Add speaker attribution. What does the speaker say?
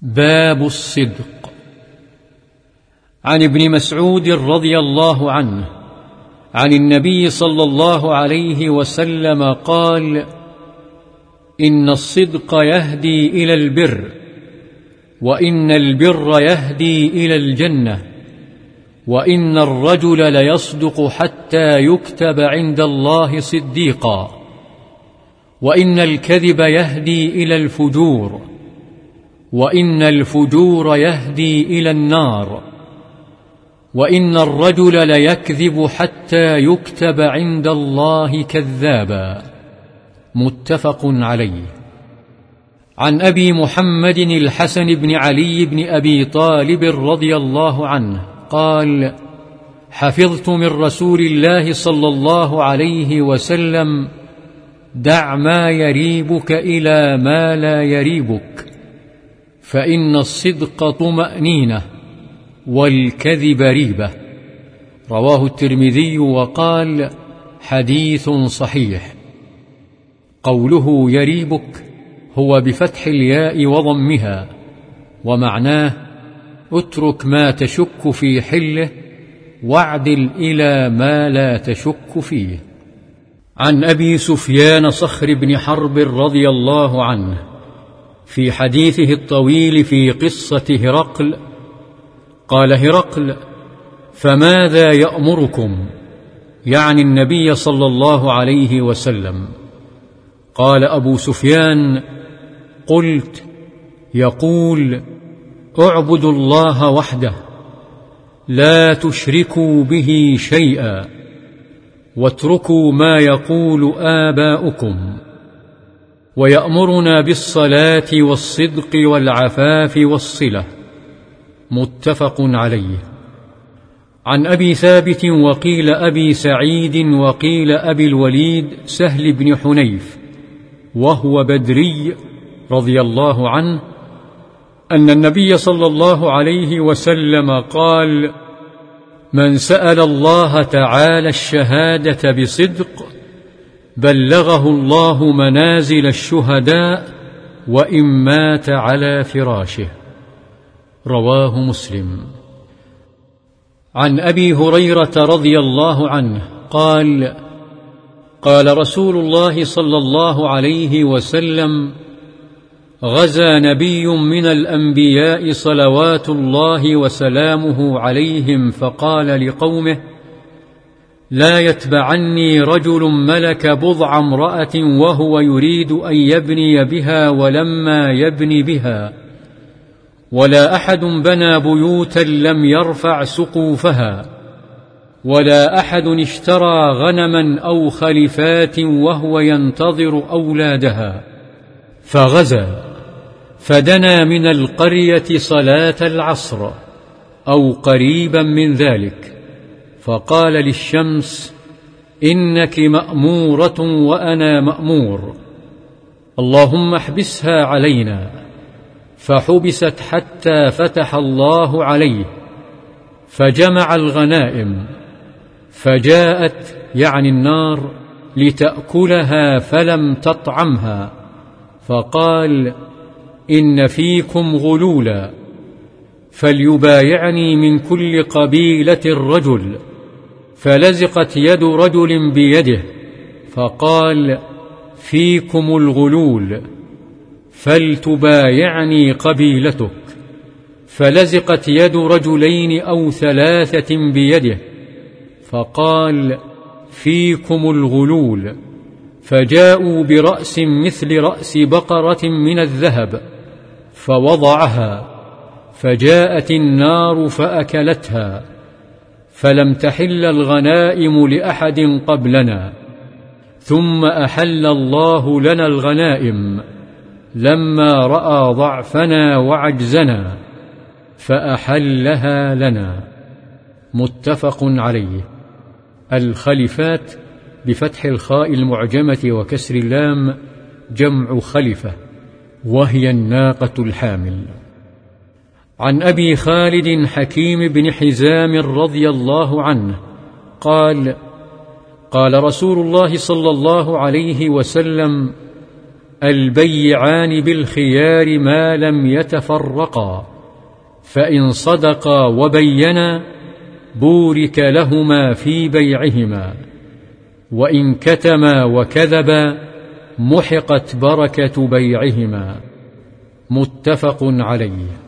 Speaker 1: باب الصدق. عن ابن مسعود رضي الله عنه عن النبي صلى الله عليه وسلم قال: إن الصدق يهدي إلى البر، وإن البر يهدي إلى الجنة، وإن الرجل ليصدق حتى يكتب عند الله صديقا، وإن الكذب يهدي إلى الفجور، وإن الفجور يهدي إلى النار، وإن الرجل ليكذب حتى يكتب عند الله كذابا. متفق عليه. عن أبي محمد الحسن بن علي بن أبي طالب رضي الله عنه قال: حفظت من رسول الله صلى الله عليه وسلم: دع ما يريبك إلى ما لا يريبك، فإن الصدق طمأنينة والكذب ريبة. رواه الترمذي وقال: حديث صحيح. قوله يريبك هو بفتح الياء وضمها، ومعناه: اترك ما تشك في حله واعدل إلى ما لا تشك فيه. عن أبي سفيان صخر بن حرب رضي الله عنه في حديثه الطويل في قصة هرقل قال هرقل: فماذا يأمركم؟ يعني النبي صلى الله عليه وسلم. قال أبو سفيان: قلت: يقول: اعبدوا الله وحده، لا تشركوا به شيئا، واتركوا ما يقول آباؤكم، ويأمرنا بالصلاة والصدق والعفاف والصلة. متفق عليه. عن أبي ثابت وقيل أبي سعيد وقيل أبي الوليد سهل بن حنيف وهو بدري رضي الله عنه أن النبي صلى الله عليه وسلم قال: من سأل الله تعالى الشهادة بصدق بلغه الله منازل الشهداء وإن مات على فراشه. رواه مسلم. عن أبي هريرة رضي الله عنه قال: قال رسول الله صلى الله عليه وسلم: غزا نبي من الأنبياء صلوات الله وسلامه عليهم فقال لقومه: لا يتبعني رجل ملك بضع امرأة وهو يريد أن يبني بها ولما يبني بها، ولا أحد بنى بيوتا لم يرفع سقوفها، ولا أحد اشترى غنما أو خلفات وهو ينتظر أولادها، فغزا فدنا من القرية صلاة العصر أو قريبا من ذلك، فقال للشمس: إنك مأمورة وأنا مأمور، اللهم احبسها علينا. فحبست حتى فتح الله عليه، فجمع الغنائم، فجاءت يعني النار لتأكلها فلم تطعمها، فقال: إن فيكم غلولا، فليبايعني من كل قبيلة رجل. فلزقت يد رجل بيده، فقال: فيكم الغلول، فلتبايعني قبيلتك. فلزقت يد رجلين أو ثلاثة بيده، فقال: فيكم الغلول. فجاءوا برأس مثل رأس بقرة من الذهب فوضعها، فجاءت النار فأكلتها، فلم تحل الغنائم لأحد قبلنا، ثم أحل الله لنا الغنائم لما رأى ضعفنا وعجزنا فأحلها لنا. متفق عليه. الخلفات بفتح الخاء المعجمة وكسر اللام جمع خلفة، وهي الناقة الحامل. عن أبي خالد حكيم بن حزام رضي الله عنه قال: قال رسول الله صلى الله عليه وسلم: البيعان بالخيار ما لم يتفرقا، فإن صدقا وبينا بورك لهما في بيعهما، وإن كتما وكذبا محقت بركة بيعهما. متفق عليه.